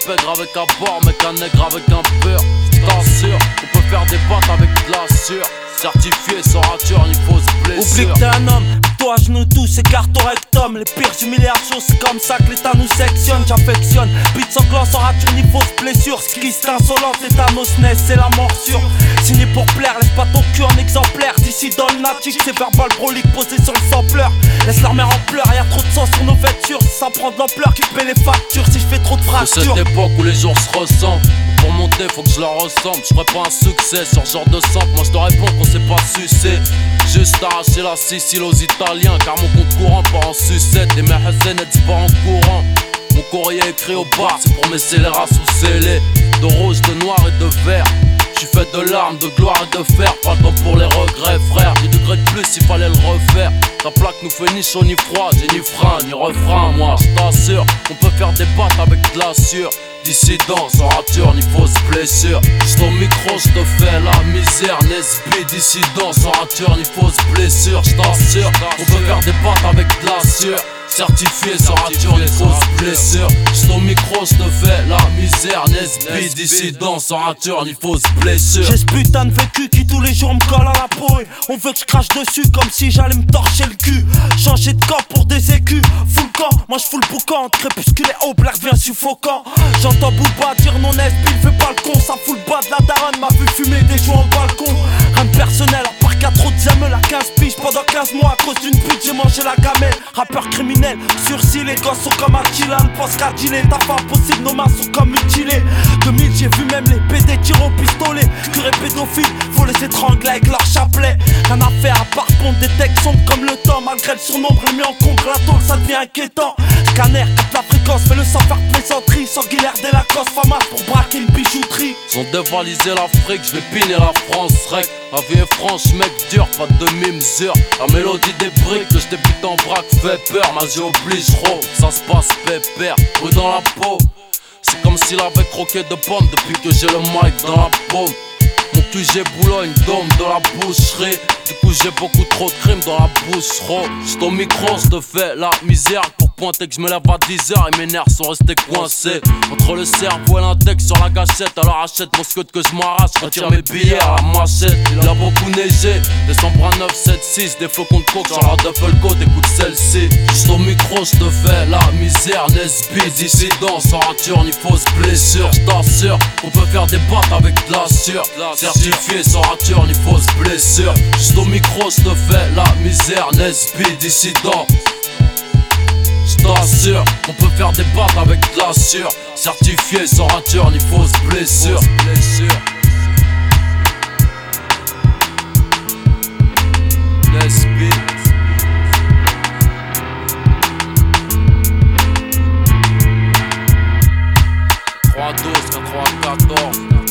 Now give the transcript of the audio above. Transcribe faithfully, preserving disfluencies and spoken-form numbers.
pègre avec un bord, mec un nègre avec un beurre. T'assure, on peut faire des pattes avec de la sueur. Certifié sans rature ni fausse blessure. Oublie que t'es un homme, toi à genoux tous, écarte ton rectum. Les pires humiliations, c'est comme ça que l'état nous sectionne. J'affectionne, beat sans clan, sans rature ni fausse blessure. Skist insolente, l'état nos S N E S, c'est la morsure. Signé pour plaire, laisse pas ton cul en exemplaire. D'ici dans le natique, c'est verbal brolique posé sur le sampleur. Laisse leur mère en pleurs, y'a trop de sang sur nos vêtures. Si ça prend de l'ampleur, qui paie les factures si je fais trop de fractures. De cette époque où les jours se ressemblent, pour monter faut que je leur ressemble. Je ferai pas un succès sur ce genre de sample. Moi je te réponds qu'on sait pas sucer. Juste arracher la Sicile aux Italiens, car mon compte courant part en sucette. Et mes Hassan elles pas en courant. Mon courrier écrit au bar, c'est pour mes scélérats sous scellés. De rouge, de noir et de vert. J'suis fait de larmes, de gloire et de fer. Pas le temps pour les regrets, frère. dix degrés de plus, il fallait le refaire. Ta plaque nous fait ni chaud ni froid, j'ai ni frein ni refrain. Moi, j't'assure, on peut faire des pattes avec de la sueur. Dissident, sans rature ni fausse blessure. J'suis au micro, j'te fais la misère. Nesby, dissident, sans rature ni fausse blessure. J't'assure, on peut faire des pattes avec de la sueur. Certifié sans rature ni fausse blessure. J'suis au micro, j'te fais la misère. Nesby, dissident, sans rature ni fausse blessure. J'ai ce putain de vécu qui tous les jours me colle à la peau. Et on veut que je crache dessus comme si j'allais me torcher le cul. Changer de camp pour des écus, full camp. Moi j'fous le boucan, crépuscule et haut, l'air bien suffocant. J'entends Booba dire non Nesby, il fait pas le con. Ça fout le bas de la daronne, m'a vu fumer des jouets en balcon. Rien de personnel, à part qu'à trop de zèmes, la quinze piges. Pendant quinze mois à cause d'une pute j'ai mangé la gamelle. Rappeur criminel, sursis, les gosses sont comme Attila. Ne pense qu'à dealer, t'as pas impossible, nos mains sont comme mutilées. deux mille j'ai vu même les P D tirent au pistolet. Curé pédophile, faut les étrangler avec leur chapelet. Rien à faire à part pondre des textes sombres comme le temps. Malgré le surnombre, le mis en combre, la tôle ça devient inquiétant. Scanner, capte la fréquence, fais-le sans faire plaisanterie. Sanguinaire dès la cosse, famas pour braquer une bijouterie. Ils ont dévalisé l'Afrique, j'vais piner la France rec. La vie est franche, mec dur, pas de demi-mesure. La mélodie des briques que j'débute en vrac fait peur. Ma vie oblige, gros, ça se passe pépère. Brûle dans la peau, c'est comme s'il avait croqué de pommes depuis que j'ai le mic dans la paume. Mon Q G Boulogne, dôme de la boucherie. Du coup j'ai beaucoup trop de crimes dans la bouche, gros. J'suis au micro, j'te fais la misère. Pour pointer que je me lève à dix heures et mes nerfs sont restés coincés entre le cerveau et l'index sur la gâchette. Alors achète mon scud que je m'arrache, retire mes billets à la machette. Il a beaucoup neigé, décembre à neuf sept six. Des flocons de coke sur la duffel coat, écoute celle-ci. J'suis au micro, j'te fais la misère. Nesby, dissident, sans rature ni fausse blessure. J't'assure, on peut faire des pattes avec de la sueur. Certifié sans rature ni fausse blessure. Juste au micro, j'te fais la misère. Nesby, dissident. J't'assure, on peut faire des pattes avec de la sueur. Certifié sans rature ni fausse blessure. Nesby. trois douze, quatre-vingt-quatorze